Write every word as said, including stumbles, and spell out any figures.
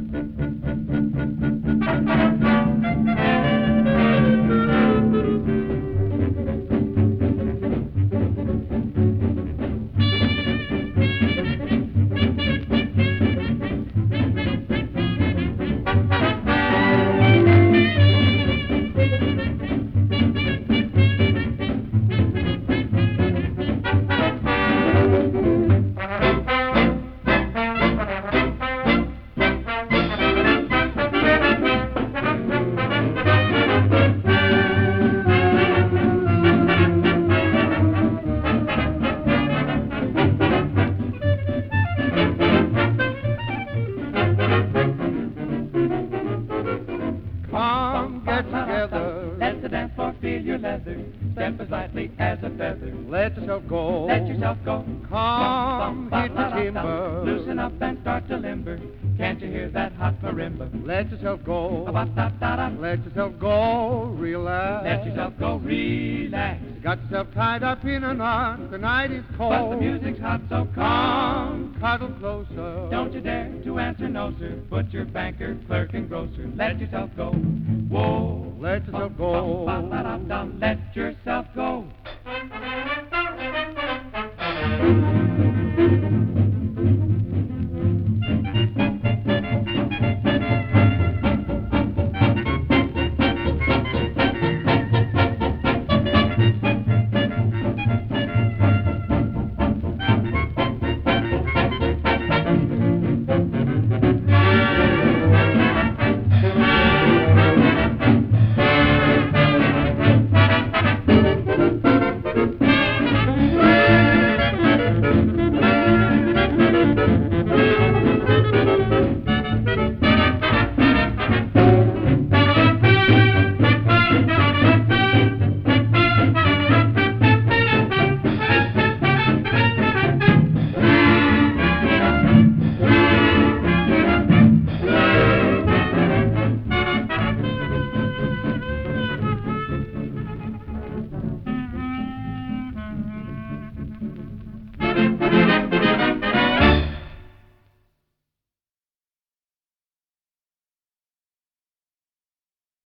Come, get together. Let the dance floor feel your leather. Step as lightly as a feather. Let yourself go. Let yourself go. Come, hit the timber. Loosen up and start to limber. Can't you hear that hot marimba? Let yourself go. Ba-ba-da-da-da. Let yourself go. Relax. Let yourself go. Relax. Got yourself tied up in a knot. The night is cold. But the music's hot, so come. Come, cuddle closer. Don't you dare to answer no, sir. Butcher, banker, clerk, and grocer. Let yourself go. Whoa. Let yourself go. Ba-ba-da-da. Let yourself go.